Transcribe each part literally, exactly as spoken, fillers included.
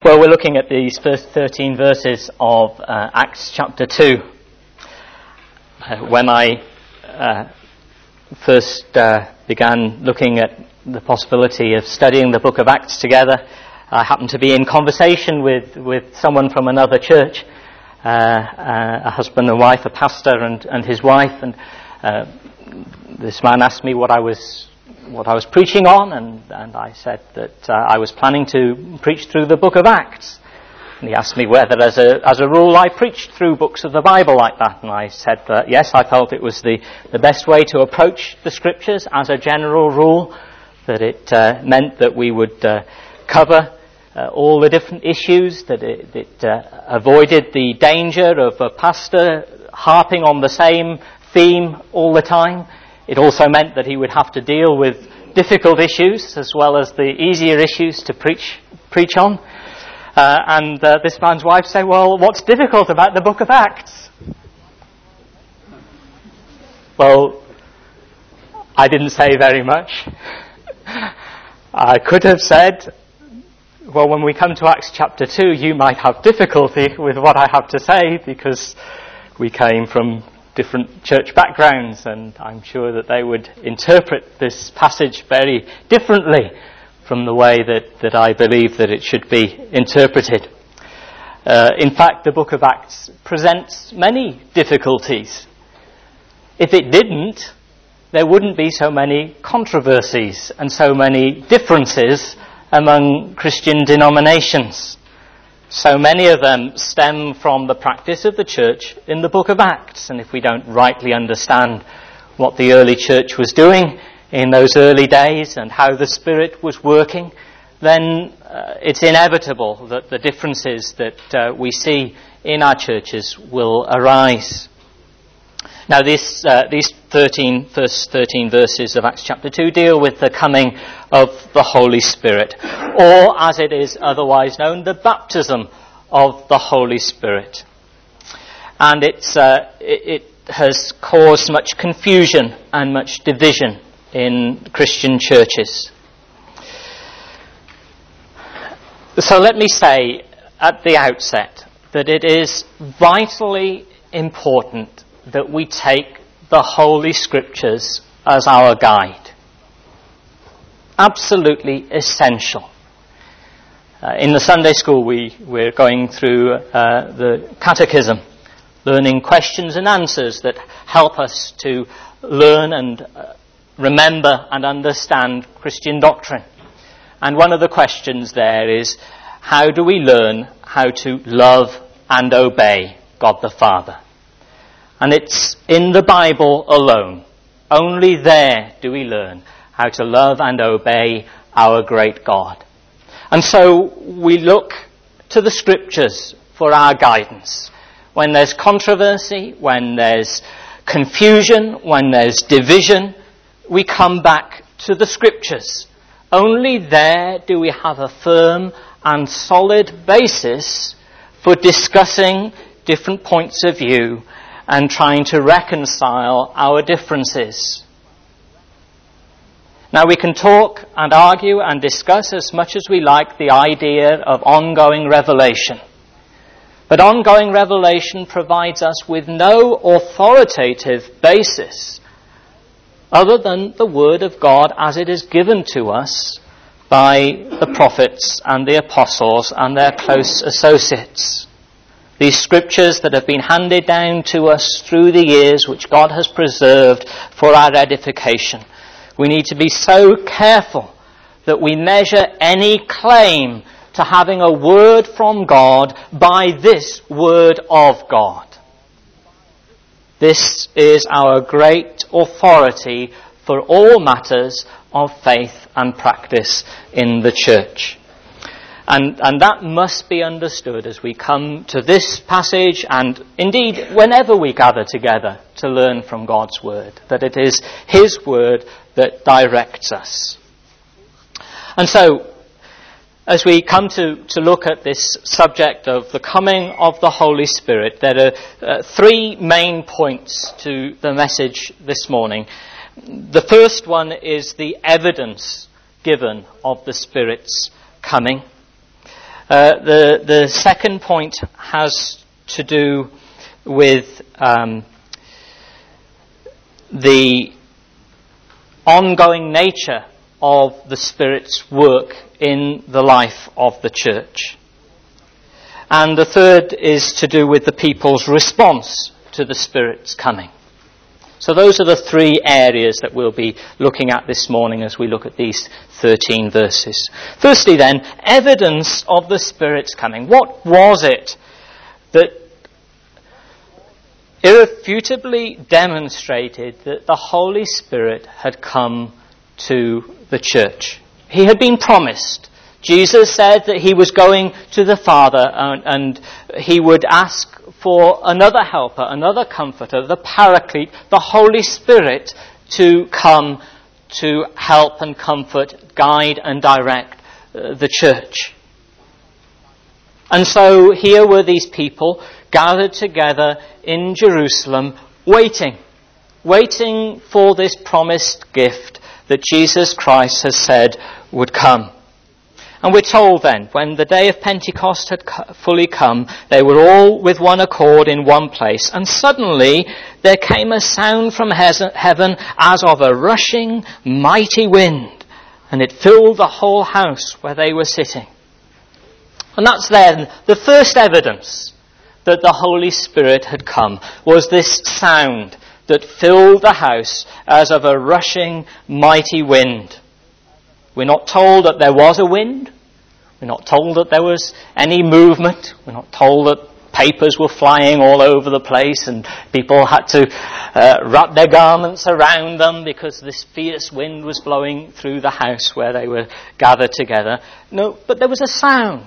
Well, we're looking at these first thirteen verses of uh, Acts chapter two. Uh, when I uh, first uh, began looking at the possibility of studying the book of Acts together, I happened to be in conversation with, with someone from another church, uh, uh, a husband and wife, a pastor and, and his wife, and uh, this man asked me what I was what I was preaching on, and, and I said that uh, I was planning to preach through the book of Acts. And he asked me whether, as a as a rule, I preached through books of the Bible like that. And I said that yes, I felt it was the, the best way to approach the Scriptures as a general rule, that it uh, meant that we would uh, cover uh, all the different issues, that it, it uh, avoided the danger of a pastor harping on the same theme all the time. It also meant that he would have to deal with difficult issues as well as the easier issues to preach preach on. Uh, and uh, this man's wife said, well, what's difficult about the book of Acts? Well, I didn't say very much. I could have said, well, when we come to Acts chapter two, you might have difficulty with what I have to say because we came from different church backgrounds, and I'm sure that they would interpret this passage very differently from the way that, that I believe that it should be interpreted. Uh, in fact, the book of Acts presents many difficulties. If it didn't, there wouldn't be so many controversies and so many differences among Christian denominations. So many of them stem from the practice of the church in the book of Acts. And if we don't rightly understand what the early church was doing in those early days and how the Spirit was working, then uh, it's inevitable that the differences that uh, we see in our churches will arise. Now, this, uh, these thirteen, first thirteen verses of Acts chapter two deal with the coming of the Holy Spirit, or as it is otherwise known, the baptism of the Holy Spirit. And it's, uh, it, it has caused much confusion and much division in Christian churches. So let me say at the outset that it is vitally important that we take the Holy Scriptures as our guide. Absolutely essential. Uh, in the Sunday school, we, we're going through uh, the catechism, learning questions and answers that help us to learn and uh, remember and understand Christian doctrine. And one of the questions there is, how do we learn how to love and obey God the Father? And it's in the Bible alone. Only there do we learn how to love and obey our great God. And so we look to the Scriptures for our guidance. When there's controversy, when there's confusion, when there's division, we come back to the Scriptures. Only there do we have a firm and solid basis for discussing different points of view and trying to reconcile our differences. Now, we can talk and argue and discuss as much as we like the idea of ongoing revelation. But ongoing revelation provides us with no authoritative basis other than the Word of God as it is given to us by the prophets and the apostles and their close associates. These Scriptures that have been handed down to us through the years, which God has preserved for our edification. We need to be so careful that we measure any claim to having a word from God by this word of God. This is our great authority for all matters of faith and practice in the church. And, and that must be understood as we come to this passage and indeed whenever we gather together to learn from God's Word, that it is His Word that directs us. And so, as we come to, to look at this subject of the coming of the Holy Spirit, there are uh, three main points to the message this morning. The first one is the evidence given of the Spirit's coming. Uh, the, the second point has to do with um, the ongoing nature of the Spirit's work in the life of the church. And the third is to do with the people's response to the Spirit's coming. So those are the three areas that we'll be looking at this morning as we look at these thirteen verses. Firstly then, evidence of the Spirit's coming. What was it that irrefutably demonstrated that the Holy Spirit had come to the church? He had been promised. Jesus said that he was going to the Father and, and he would ask for another helper, another comforter, the Paraclete, the Holy Spirit, to come to help and comfort, guide and direct uh, the church. And so here were these people gathered together in Jerusalem, waiting, waiting for this promised gift that Jesus Christ has said would come. And we're told then, when the day of Pentecost had fully come, they were all with one accord in one place. And suddenly there came a sound from heaven as of a rushing, mighty wind. And it filled the whole house where they were sitting. And that's then the first evidence that the Holy Spirit had come, was this sound that filled the house as of a rushing, mighty wind. We're not told that there was a wind. We're not told that there was any movement. We're not told that papers were flying all over the place and people had to uh, wrap their garments around them because this fierce wind was blowing through the house where they were gathered together. No, but there was a sound.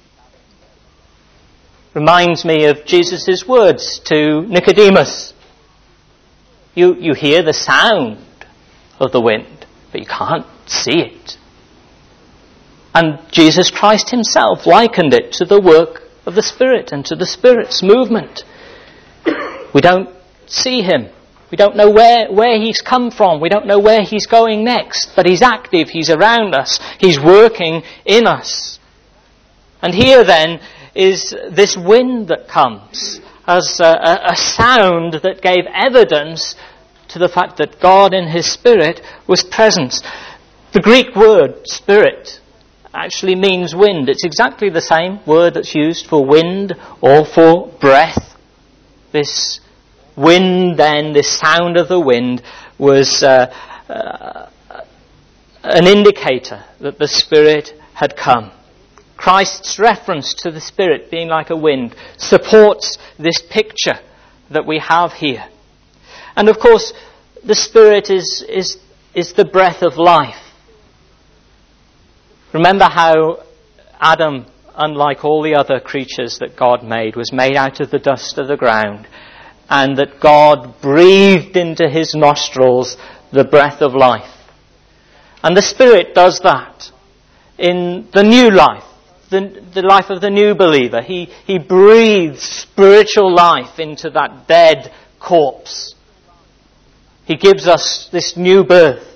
Reminds me of Jesus' words to Nicodemus. You, you hear the sound of the wind, but you can't see it. And Jesus Christ himself likened it to the work of the Spirit and to the Spirit's movement. We don't see him. We don't know where, where he's come from. We don't know where he's going next. But he's active. He's around us. He's working in us. And here then is this wind that comes as a, a sound that gave evidence to the fact that God in his Spirit was present. The Greek word, Spirit, actually means wind. It's exactly the same word that's used for wind or for breath. This wind then, this sound of the wind, was uh, uh, an indicator that the Spirit had come. Christ's reference to the Spirit being like a wind supports this picture that we have here. And of course, the Spirit is, is, is the breath of life. Remember how Adam, unlike all the other creatures that God made, was made out of the dust of the ground, and that God breathed into his nostrils the breath of life. And the Spirit does that in the new life, the, the life of the new believer. He, he breathes spiritual life into that dead corpse. He gives us this new birth.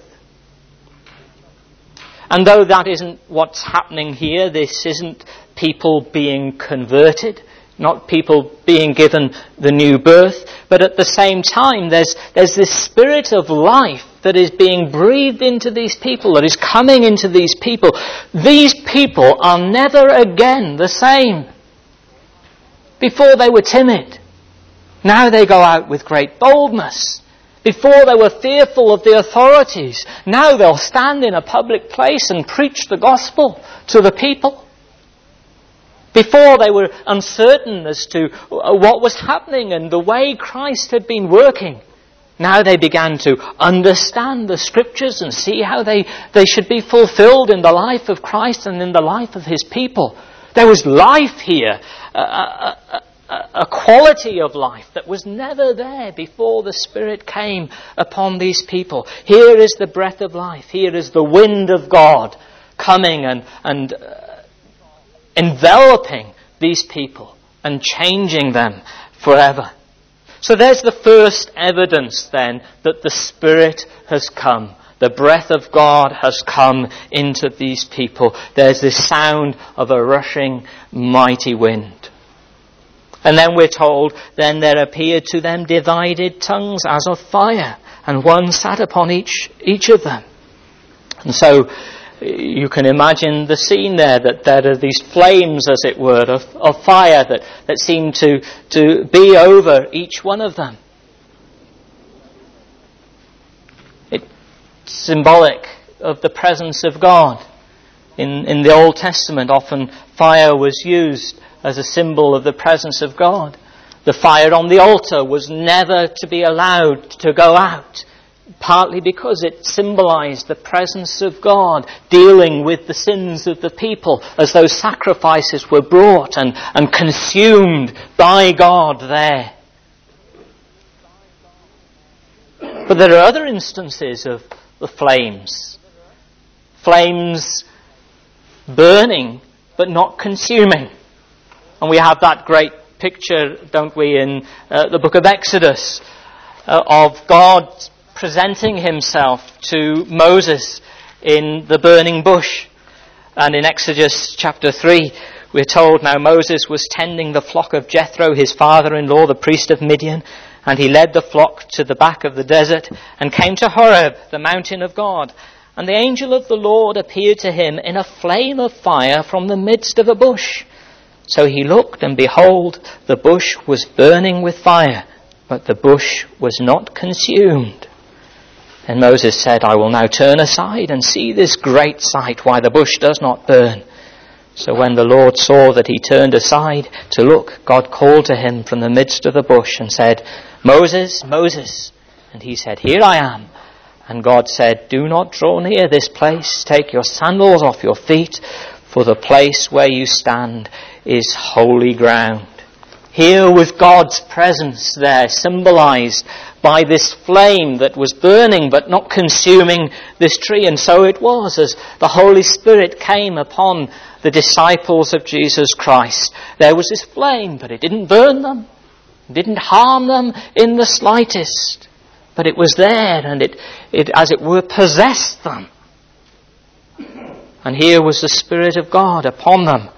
And though that isn't what's happening here, this isn't people being converted, not people being given the new birth, but at the same time there's, there's this spirit of life that is being breathed into these people, that is coming into these people. These people are never again the same. Before they were timid. Now they go out with great boldness. Before they were fearful of the authorities. Now they'll stand in a public place and preach the gospel to the people. Before they were uncertain as to what was happening and the way Christ had been working. Now they began to understand the scriptures and see how they, they should be fulfilled in the life of Christ and in the life of his people. There was life here. A, a, a, a quality of life that was never there before the Spirit came upon these people. Here is the breath of life. Here is the wind of God coming and, and uh, enveloping these people and changing them forever. So there's the first evidence then that the Spirit has come, The breath of God has come into these people. There's this sound of a rushing mighty wind. And then we're told, then there appeared to them divided tongues as of fire, and one sat upon each each of them. And so you can imagine the scene there, that there are these flames, as it were, of, of fire that, that seem to, to be over each one of them. It's symbolic of the presence of God. In, in the Old Testament, often fire was used as a symbol of the presence of God. The fire on the altar was never to be allowed to go out, partly because it symbolized the presence of God dealing with the sins of the people as those sacrifices were brought and, and consumed by God there. But there are other instances of the flames. Flames burning but not consuming. And we have that great picture, don't we, in uh, the book of Exodus uh, of God presenting himself to Moses in the burning bush. And in Exodus chapter three, we're told, now Moses was tending the flock of Jethro, his father-in-law, the priest of Midian, and he led the flock to the back of the desert and came to Horeb, the mountain of God. And the angel of the Lord appeared to him in a flame of fire from the midst of a bush. So he looked, and behold, the bush was burning with fire, but the bush was not consumed. And Moses said, I will now turn aside and see this great sight, why the bush does not burn. So when the Lord saw that he turned aside to look, God called to him from the midst of the bush and said, Moses, Moses. And he said, Here I am. And God said, Do not draw near this place. Take your sandals off your feet, for the place where you stand is holy ground. Here was God's presence there, symbolized by this flame that was burning but not consuming this tree. And so it was as the Holy Spirit came upon the disciples of Jesus Christ. There was this flame, but it didn't burn them. It didn't harm them in the slightest. But it was there, and it, it, as it were, possessed them. And here was the Spirit of God upon them.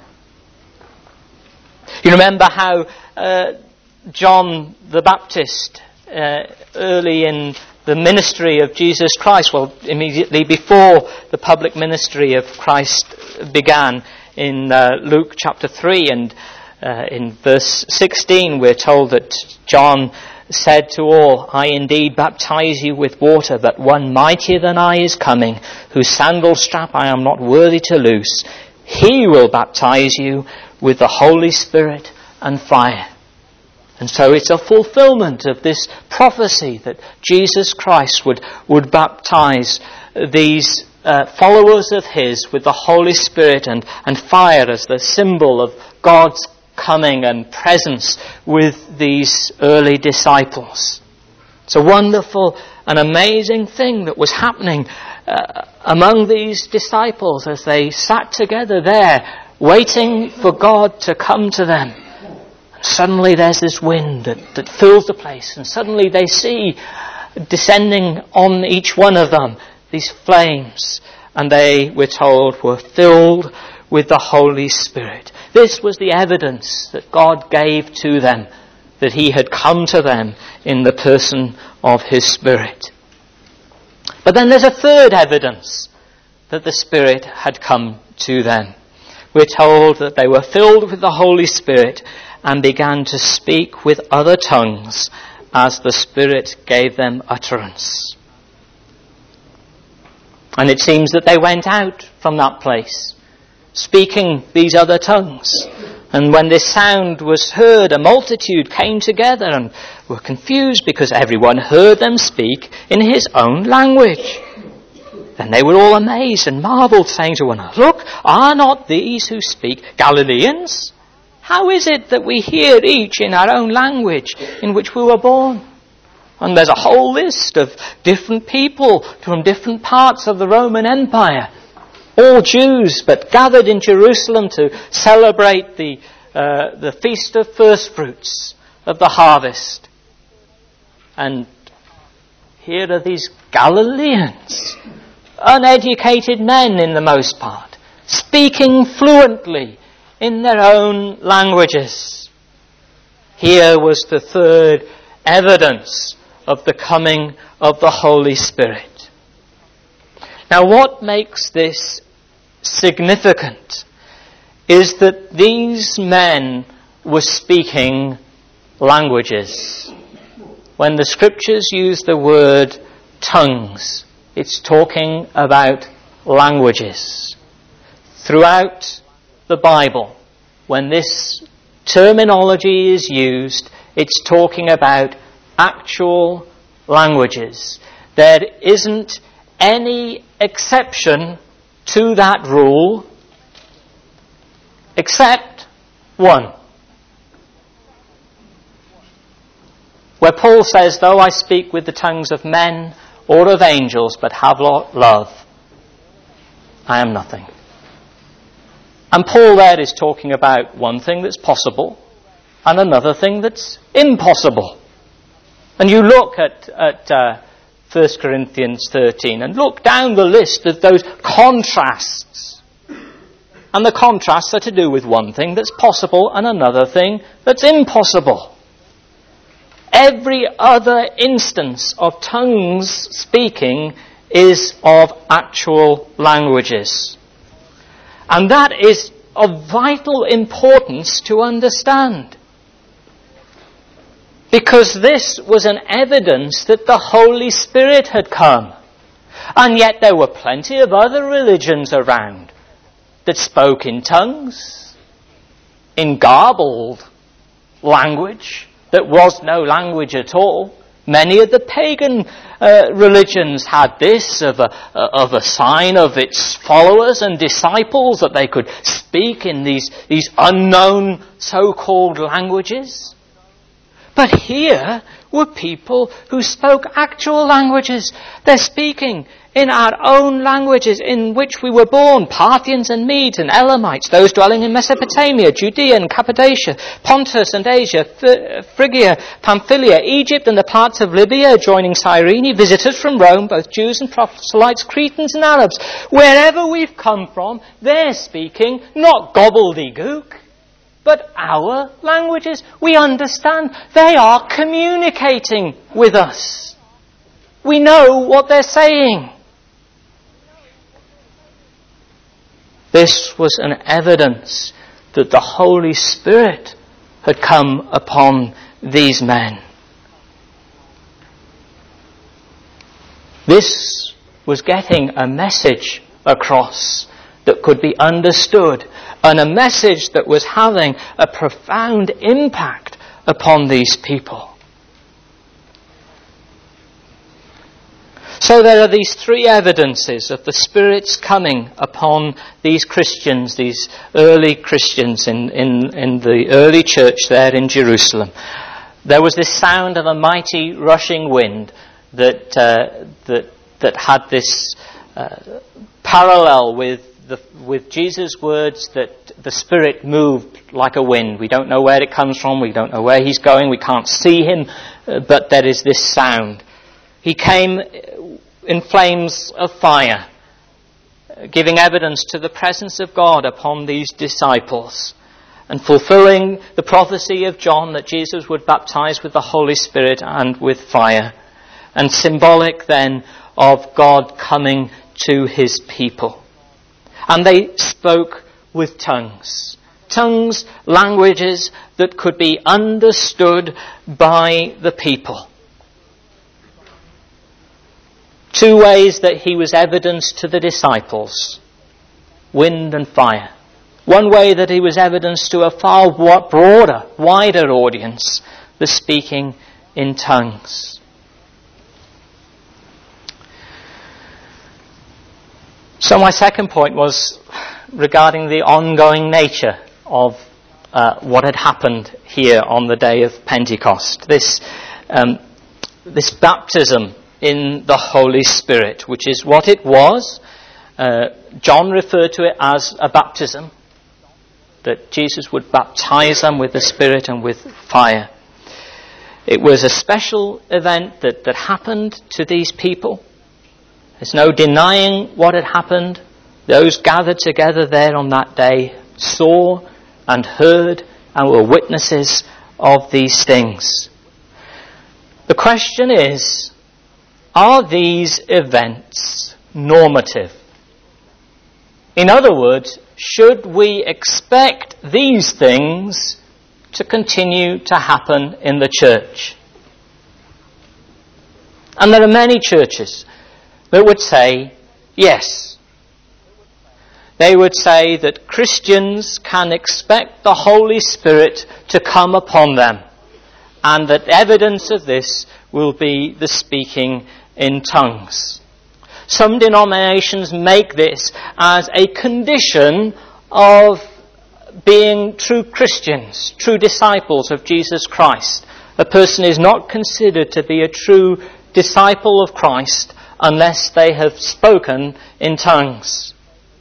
You remember how uh, John the Baptist, uh, early in the ministry of Jesus Christ, well, immediately before the public ministry of Christ began, in uh, Luke chapter three, and uh, in verse sixteen, we're told that John said to all, I indeed baptize you with water, but one mightier than I is coming, whose sandal strap I am not worthy to loose. He will baptize you with the Holy Spirit and fire. And so it's a fulfillment of this prophecy that Jesus Christ would, would baptize these uh, followers of his with the Holy Spirit and, and fire as the symbol of God's coming and presence with these early disciples. It's a wonderful and amazing thing that was happening uh, among these disciples as they sat together there waiting for God to come to them. And suddenly there's this wind that, that fills the place, and suddenly they see descending on each one of them these flames, and they, we're told, were filled with the Holy Spirit. This was the evidence that God gave to them, that he had come to them in the person of his Spirit. But then there's a third evidence that the Spirit had come to them. We're told that they were filled with the Holy Spirit and began to speak with other tongues as the Spirit gave them utterance. And it seems that they went out from that place, speaking these other tongues. And when this sound was heard, a multitude came together and were confused because everyone heard them speak in his own language. Then they were all amazed and marveled, saying to one another, Look, are not these who speak Galileans? How is it that we hear each in our own language in which we were born? And there's a whole list of different people from different parts of the Roman Empire, all Jews, but gathered in Jerusalem to celebrate the uh, the feast of first fruits of the harvest. And Here are these Galileans, uneducated men in the most part, speaking fluently in their own languages. Here was the third evidence of the coming of the Holy Spirit. Now, what makes this significant is that these men were speaking languages. When the scriptures use the word tongues, it's talking about languages. Throughout the Bible, when this terminology is used, it's talking about actual languages. There isn't any exception to that rule except one. Where Paul says, though I speak with the tongues of men or of angels, but have not love, I am nothing. And Paul there is talking about one thing that's possible and another thing that's impossible. And you look at, at uh, First Corinthians thirteen and look down the list of those contrasts. And the contrasts are to do with one thing that's possible and another thing that's impossible. Every other instance of tongues speaking is of actual languages. And that is of vital importance to understand. Because this was an evidence that the Holy Spirit had come. And yet there were plenty of other religions around that spoke in tongues, in garbled language that was no language at all. Many of the pagan uh, religions had this of a, uh, of a sign of its followers and disciples, that they could speak in these, these unknown so-called languages. But here were people who spoke actual languages. They're speaking in our own languages in which we were born, Parthians and Medes and Elamites, those dwelling in Mesopotamia, Judea and Cappadocia, Pontus and Asia, Phrygia, Pamphylia, Egypt and the parts of Libya adjoining Cyrene, visitors from Rome, both Jews and proselytes, Cretans and Arabs. Wherever we've come from, they're speaking not gobbledygook, but our languages. We understand. They are communicating with us. We know what they're saying. This was an evidence that the Holy Spirit had come upon these men. This was getting a message across that could be understood, and a message that was having a profound impact upon these people. So there are these three evidences of the Spirit's coming upon these Christians, these early Christians in, in, in the early church there in Jerusalem. There was this sound of a mighty rushing wind that uh, that that had this uh, parallel with the, with Jesus' words that the Spirit moved like a wind. We don't know where it comes from, we don't know where he's going, we can't see him, uh, but there is this sound. He came in flames of fire, giving evidence to the presence of God upon these disciples, and fulfilling the prophecy of John that Jesus would baptize with the Holy Spirit and with fire, and symbolic then of God coming to his people. And they spoke with tongues. Tongues, languages that could be understood by the people. Two ways that he was evidence to the disciples. Wind and fire. One way that he was evidence to a far broader, wider audience. The speaking in tongues. So my second point was regarding the ongoing nature of uh, what had happened here on the day of Pentecost. This, um, this baptism in the Holy Spirit, which is what it was. Uh, John referred to it as a baptism, that Jesus would baptize them with the Spirit and with fire. It was a special event that, that happened to these people. There's no denying what had happened. Those gathered together there on that day saw and heard and were witnesses of these things. The question is, are these events normative? In other words, should we expect these things to continue to happen in the church? And there are many churches that would say yes. They would say that Christians can expect the Holy Spirit to come upon them, and that evidence of this will be the speaking in tongues. Some denominations make this as a condition of being true Christians, true disciples of Jesus Christ. A person is not considered to be a true disciple of Christ unless they have spoken in tongues.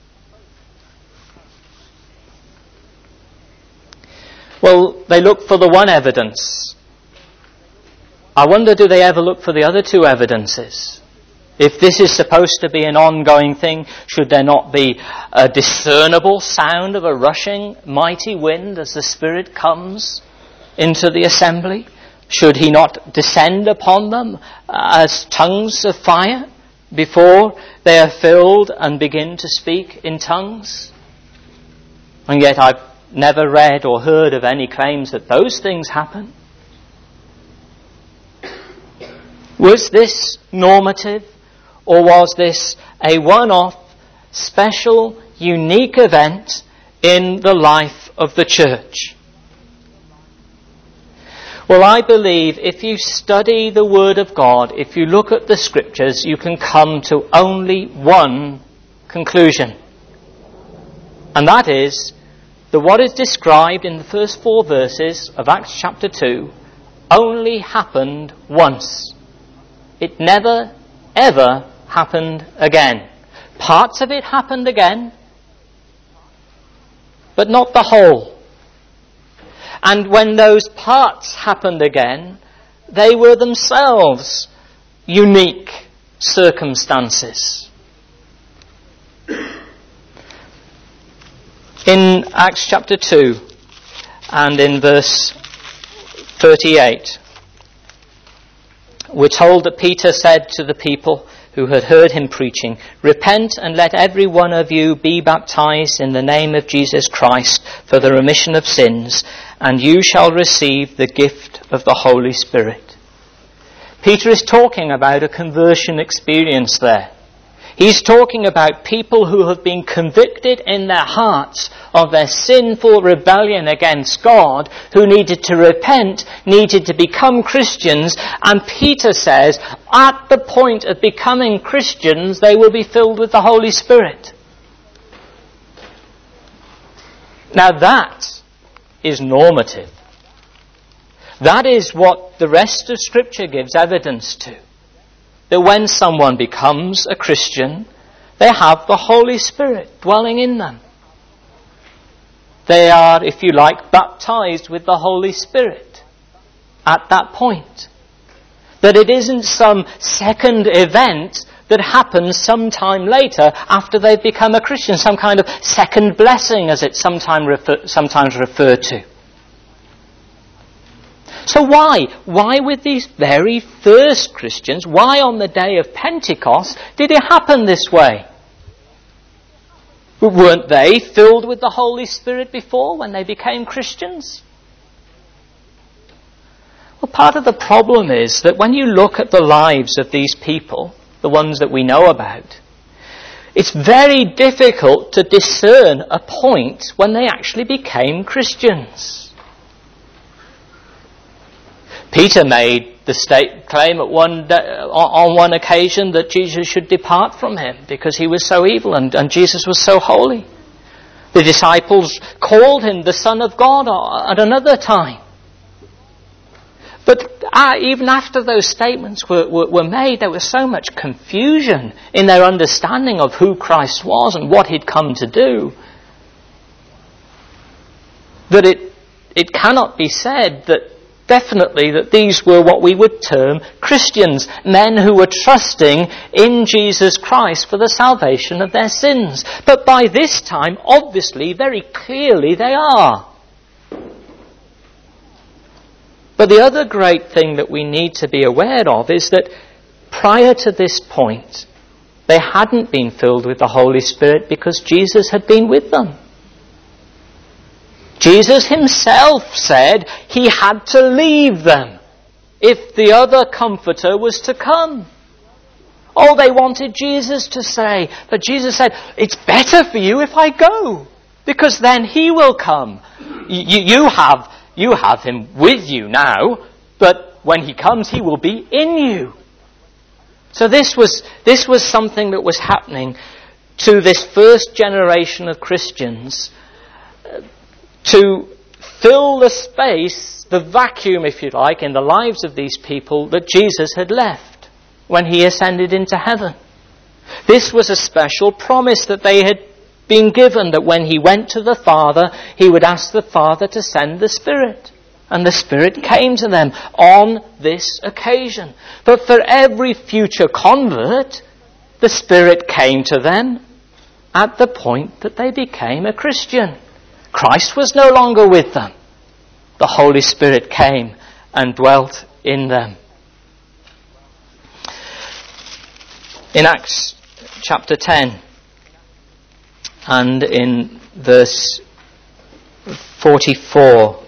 Well, they look for the one evidence. I wonder, do they ever look for the other two evidences? If this is supposed to be an ongoing thing, should there not be a discernible sound of a rushing mighty wind as the Spirit comes into the assembly? Should he not descend upon them as tongues of fire before they are filled and begin to speak in tongues? And yet I've never read or heard of any claims that those things happen. Was this normative, or was this a one-off, special, unique event in the life of the church? Well, I believe if you study the Word of God, if you look at the Scriptures, you can come to only one conclusion. And that is that what is described in the first four verses of Acts chapter two only happened once. It never, ever happened again. Parts of it happened again, but not the whole. And when those parts happened again, they were themselves unique circumstances. In Acts chapter two and in verse thirty-eight, we're told that Peter said to the people who had heard him preaching, "Repent and let every one of you be baptized in the name of Jesus Christ for the remission of sins, and you shall receive the gift of the Holy Spirit." Peter is talking about a conversion experience there. He's talking about people who have been convicted in their hearts of their sinful rebellion against God, who needed to repent, needed to become Christians, and Peter says, at the point of becoming Christians, they will be filled with the Holy Spirit. Now that is normative. That is what the rest of Scripture gives evidence to. That when someone becomes a Christian, they have the Holy Spirit dwelling in them. They are, if you like, baptized with the Holy Spirit at that point. That it isn't some second event that happens sometime later after they've become a Christian, some kind of second blessing as it's sometimes refer- sometimes referred to. So why? Why with these very first Christians, why on the day of Pentecost did it happen this way? Weren't they filled with the Holy Spirit before when they became Christians? Well, part of the problem is that when you look at the lives of these people, the ones that we know about, it's very difficult to discern a point when they actually became Christians. Peter made the state claim at one day, on one occasion that Jesus should depart from him because he was so evil and, and Jesus was so holy. The disciples called him the Son of God at another time. But uh, even after those statements were, were, were made, there was so much confusion in their understanding of who Christ was and what he'd come to do that it, it cannot be said that definitely that these were what we would term Christians, men who were trusting in Jesus Christ for the salvation of their sins. But by this time, obviously, very clearly they are. But the other great thing that we need to be aware of is that prior to this point, they hadn't been filled with the Holy Spirit because Jesus had been with them. Jesus himself said he had to leave them if the other Comforter was to come. Oh, they wanted Jesus to say, but Jesus said, it's better for you if I go, because then he will come. You, you have, you have him with you now, but when he comes, he will be in you. So this was, this was something that was happening to this first generation of Christians, uh, to fill the space, the vacuum, if you like, in the lives of these people that Jesus had left when he ascended into heaven. This was a special promise that they had been given, that when he went to the Father, he would ask the Father to send the Spirit. And the Spirit came to them on this occasion. But for every future convert, the Spirit came to them at the point that they became a Christian. Christ was no longer with them. The Holy Spirit came and dwelt in them. In Acts chapter ten and in verse forty-four,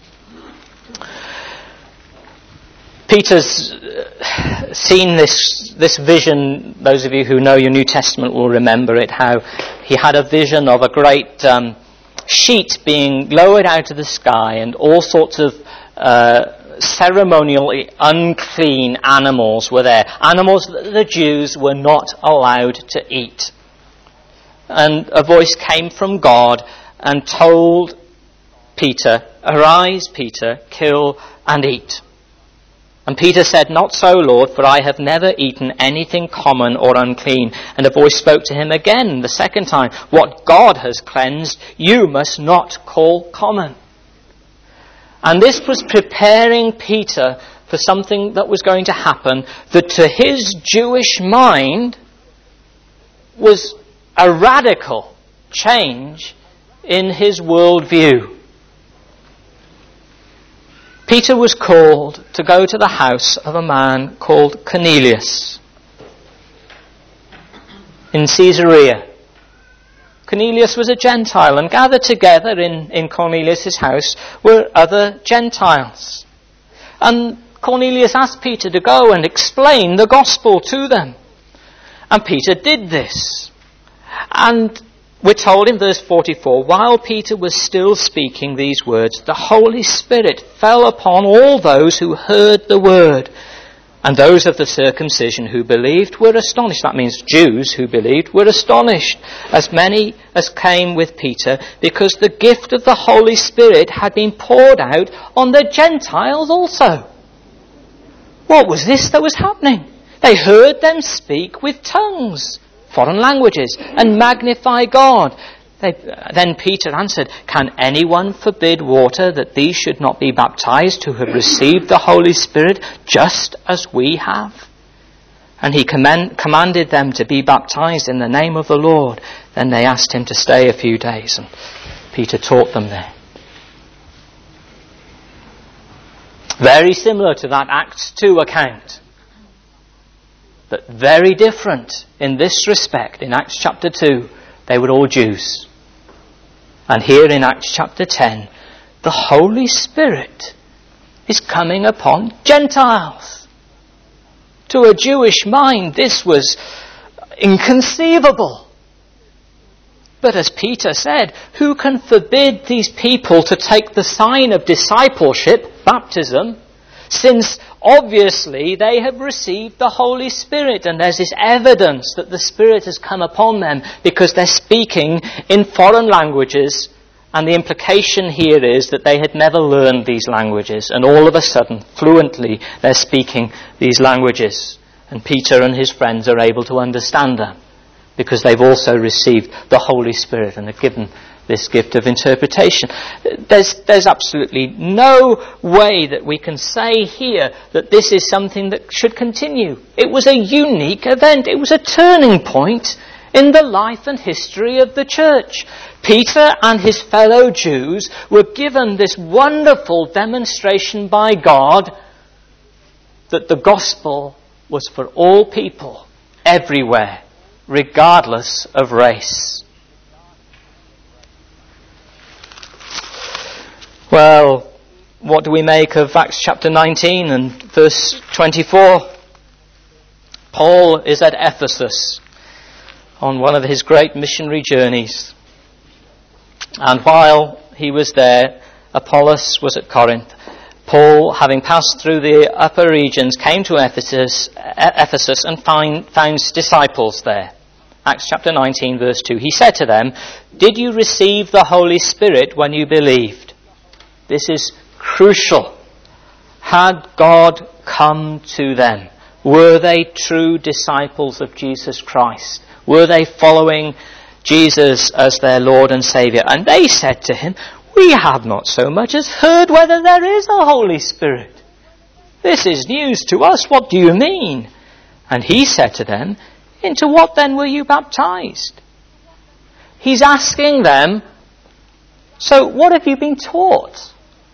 Peter's seen this, this vision. Those of you who know your New Testament will remember it, how he had a vision of a great um, sheet being lowered out of the sky, and all sorts of uh, ceremonially unclean animals were there. Animals that the Jews were not allowed to eat. And a voice came from God and told Peter, "Arise, Peter, kill and eat." And Peter said, "Not so, Lord, for I have never eaten anything common or unclean." And a voice spoke to him again the second time, "What God has cleansed, you must not call common." And this was preparing Peter for something that was going to happen that to his Jewish mind was a radical change in his worldview. Peter was called to go to the house of a man called Cornelius in Caesarea. Cornelius was a Gentile, and gathered together in, in Cornelius' house were other Gentiles. And Cornelius asked Peter to go and explain the gospel to them. And Peter did this. And we're told in verse forty-four, while Peter was still speaking these words, the Holy Spirit fell upon all those who heard the word. And those of the circumcision who believed were astonished. That means Jews who believed were astonished, as many as came with Peter, because the gift of the Holy Spirit had been poured out on the Gentiles also. What was this that was happening? They heard them speak with tongues, foreign languages, and magnify God. They, then Peter answered, "Can anyone forbid water that these should not be baptized who have received the Holy Spirit just as we have?" And he command, commanded them to be baptized in the name of the Lord. Then they asked him to stay a few days, and Peter taught them there. Very similar to that Acts two account, but very different in this respect. In Acts chapter two, they were all Jews. And here in Acts chapter ten, the Holy Spirit is coming upon Gentiles. To a Jewish mind, this was inconceivable. But as Peter said, who can forbid these people to take the sign of discipleship, baptism, since obviously they have received the Holy Spirit, and there's this evidence that the Spirit has come upon them because they're speaking in foreign languages, and the implication here is that they had never learned these languages, and all of a sudden, fluently, they're speaking these languages. And Peter and his friends are able to understand them because they've also received the Holy Spirit and have given this gift of interpretation. There's, there's absolutely no way that we can say here that this is something that should continue. It was a unique event. It was a turning point in the life and history of the church. Peter and his fellow Jews were given this wonderful demonstration by God that the gospel was for all people, everywhere, regardless of race. Well, what do we make of Acts chapter nineteen and verse twenty-four? Paul is at Ephesus on one of his great missionary journeys. And while he was there, Apollos was at Corinth. Paul, having passed through the upper regions, came to Ephesus, Ephesus and find, found disciples there. Acts chapter nineteen, verse two. He said to them, "Did you receive the Holy Spirit when you believed?" This is crucial. Had God come to them? Were they true disciples of Jesus Christ? Were they following Jesus as their Lord and Saviour? And they said to him, "We have not so much as heard whether there is a Holy Spirit. This is news to us. What do you mean?" And he said to them, "Into what then were you baptized?" He's asking them, "So what have you been taught?"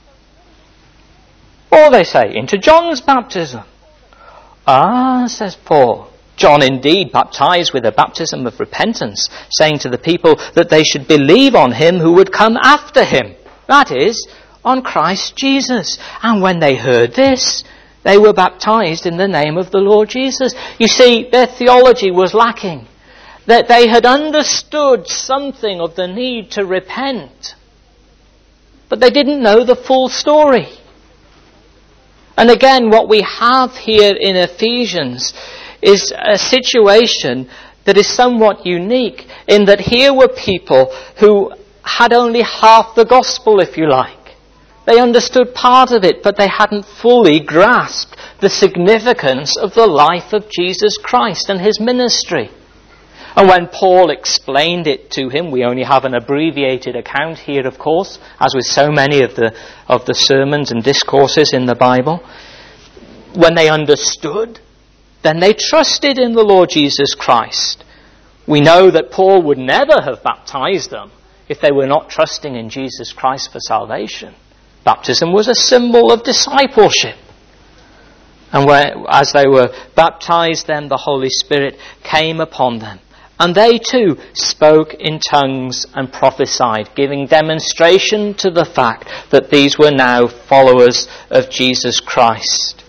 Or they say, "Into John's baptism." "Ah," says Paul, "John indeed baptized with a baptism of repentance, saying to the people that they should believe on him who would come after him, that is, on Christ Jesus. And when they heard this, they were baptized in the name of the Lord Jesus." You see, their theology was lacking. That they had understood something of the need to repent, but they didn't know the full story. And again, what we have here in Ephesians is a situation that is somewhat unique in that here were people who had only half the gospel, if you like. They understood part of it, but they hadn't fully grasped the significance of the life of Jesus Christ and his ministry. And when Paul explained it to him, we only have an abbreviated account here, of course, as with so many of the of the sermons and discourses in the Bible. When they understood, then they trusted in the Lord Jesus Christ. We know that Paul would never have baptized them if they were not trusting in Jesus Christ for salvation. Baptism was a symbol of discipleship. And where, as they were baptized, then the Holy Spirit came upon them. And they too spoke in tongues and prophesied, giving demonstration to the fact that these were now followers of Jesus Christ.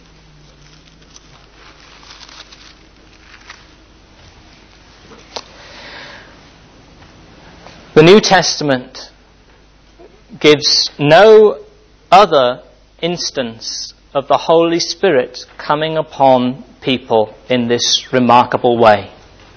The New Testament gives no other instance of the Holy Spirit coming upon people in this remarkable way.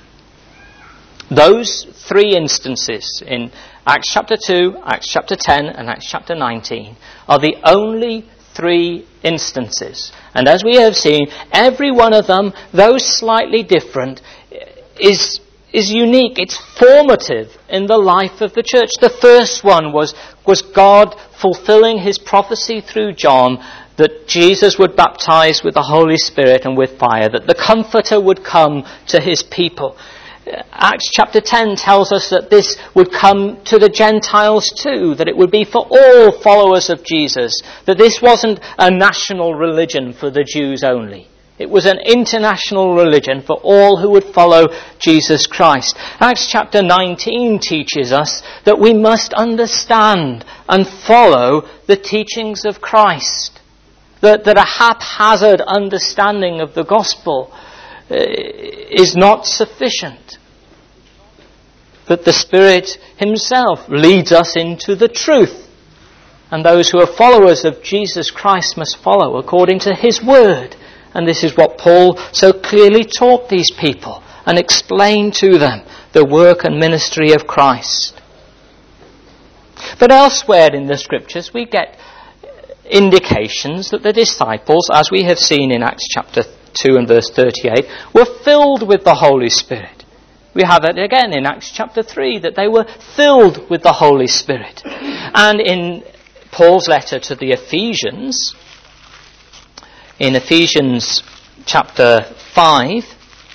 Those three instances in Acts chapter two, Acts chapter ten and Acts chapter nineteen are the only three instances. And as we have seen, every one of them, though slightly different, is is unique. It's formative in the life of the church. The first one was, was God fulfilling his prophecy through John that Jesus would baptize with the Holy Spirit and with fire, that the Comforter would come to his people. Acts chapter ten tells us that this would come to the Gentiles too, that it would be for all followers of Jesus, that this wasn't a national religion for the Jews only. It was an international religion for all who would follow Jesus Christ. Acts chapter nineteen teaches us that we must understand and follow the teachings of Christ. That, that a haphazard understanding of the gospel uh, is not sufficient. That the Spirit himself leads us into the truth. And those who are followers of Jesus Christ must follow according to his word. And this is what Paul so clearly taught these people and explained to them the work and ministry of Christ. But elsewhere in the scriptures we get indications that the disciples, as we have seen in Acts chapter two and verse thirty-eight, were filled with the Holy Spirit. We have it again in Acts chapter three, that they were filled with the Holy Spirit. And in Paul's letter to the Ephesians, in Ephesians chapter five,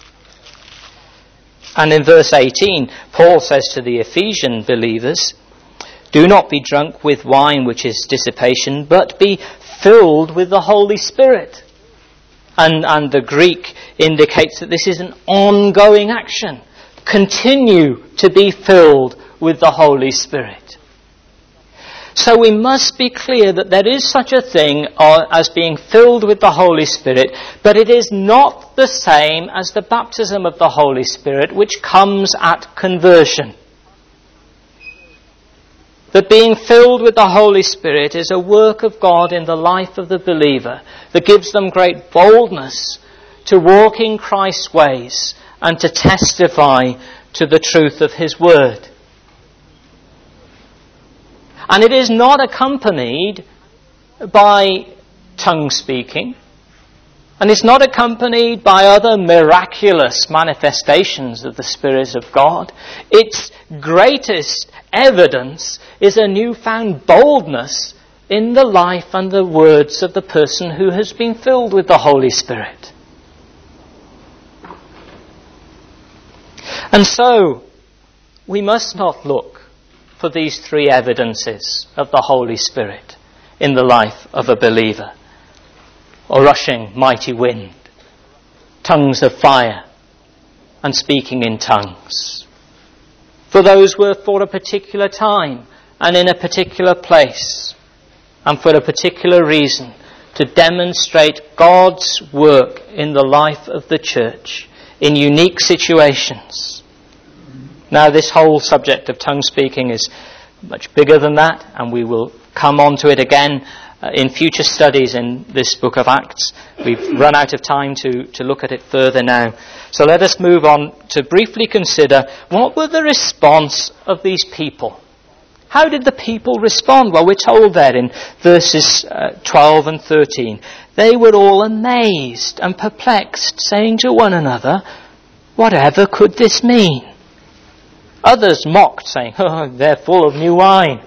and in verse eighteen, Paul says to the Ephesian believers, "Do not be drunk with wine, which is dissipation, but be filled with the Holy Spirit." And, and the Greek indicates that this is an ongoing action. Continue to be filled with the Holy Spirit. So we must be clear that there is such a thing as being filled with the Holy Spirit, but it is not the same as the baptism of the Holy Spirit, which comes at conversion. That being filled with the Holy Spirit is a work of God in the life of the believer that gives them great boldness to walk in Christ's ways and to testify to the truth of His Word. And it is not accompanied by tongue speaking, and it's not accompanied by other miraculous manifestations of the Spirit of God. Its greatest evidence is a newfound boldness in the life and the words of the person who has been filled with the Holy Spirit. And so, we must not look for these three evidences of the Holy Spirit in the life of a believer: a rushing mighty wind, tongues of fire, and speaking in tongues. For those were for a particular time and in a particular place and for a particular reason, to demonstrate God's work in the life of the church in unique situations. Now, this whole subject of tongue speaking is much bigger than that, and we will come on to it again uh, in future studies in this book of Acts. We've run out of time to, to look at it further now. So let us move on to briefly consider what were the response of these people. How did the people respond? Well, we're told there in verses uh, twelve and thirteen. They were all amazed and perplexed, saying to one another, "Whatever could this mean?" Others mocked, saying, "Oh, they're full of new wine."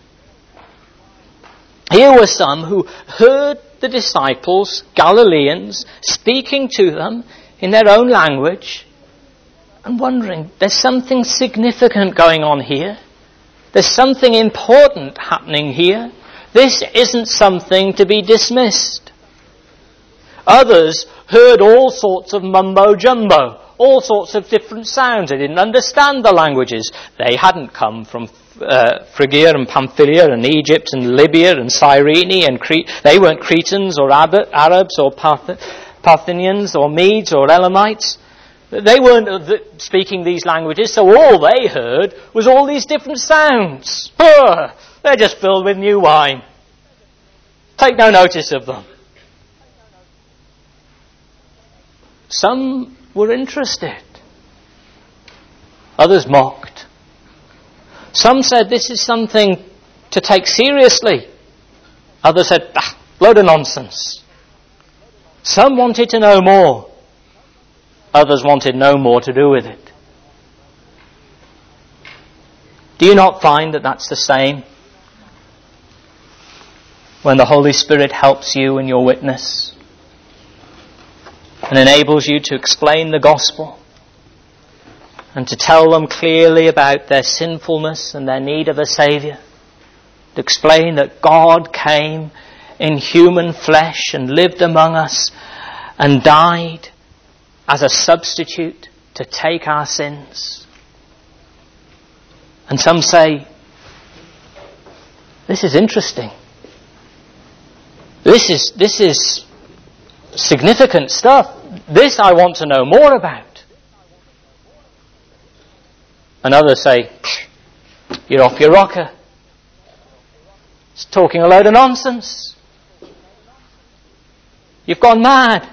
Here were some who heard the disciples, Galileans, speaking to them in their own language and wondering, there's something significant going on here. There's something important happening here. This isn't something to be dismissed. Others heard all sorts of mumbo-jumbo, all sorts of different sounds. They didn't understand the languages. They hadn't come from uh, Phrygia and Pamphylia and Egypt and Libya and Cyrene and Crete. They weren't Cretans or Ab- Arabs or Parth- Parthians or Medes or Elamites. They weren't speaking these languages, so all they heard was all these different sounds. Oh, they're just filled with new wine. Take no notice of them. Some were interested. Others mocked. Some said this is something to take seriously. Others said, ah, load of nonsense. Some wanted to know more. Others wanted no more to do with it. Do you not find that that's the same when the Holy Spirit helps you in your witness and enables you to explain the gospel and to tell them clearly about their sinfulness and their need of a Saviour, to explain that God came in human flesh and lived among us and died as a substitute to take our sins? And some say, this is interesting. This is, this is significant stuff. This I want to know more about. And others say, you're off your rocker. It's talking a load of nonsense. You've gone mad.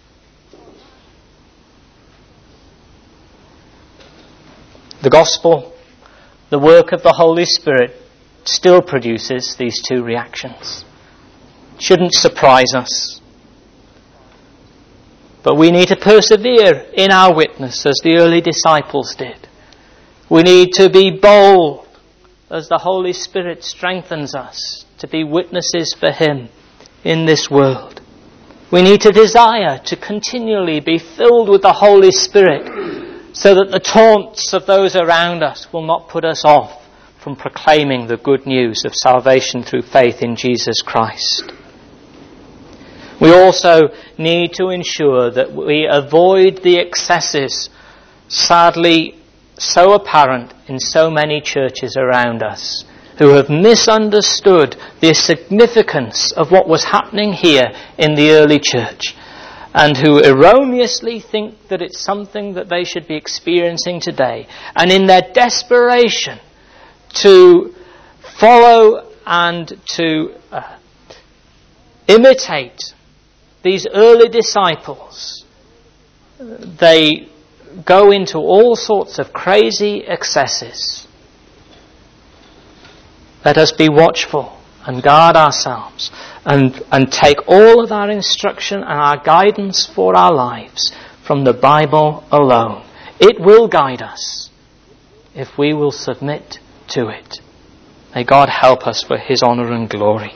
The gospel, the work of the Holy Spirit, still produces these two reactions. Shouldn't surprise us. But we need to persevere in our witness as the early disciples did. We need to be bold as the Holy Spirit strengthens us to be witnesses for Him in this world. We need to desire to continually be filled with the Holy Spirit so that the taunts of those around us will not put us off from proclaiming the good news of salvation through faith in Jesus Christ. We also need to ensure that we avoid the excesses, sadly so apparent in so many churches around us, who have misunderstood the significance of what was happening here in the early church, and who erroneously think that it's something that they should be experiencing today. And in their desperation to follow and to uh, imitate these early disciples, they go into all sorts of crazy excesses. Let us be watchful and guard ourselves and, and take all of our instruction and our guidance for our lives from the Bible alone. It will guide us if we will submit to it. May God help us for His honour and glory.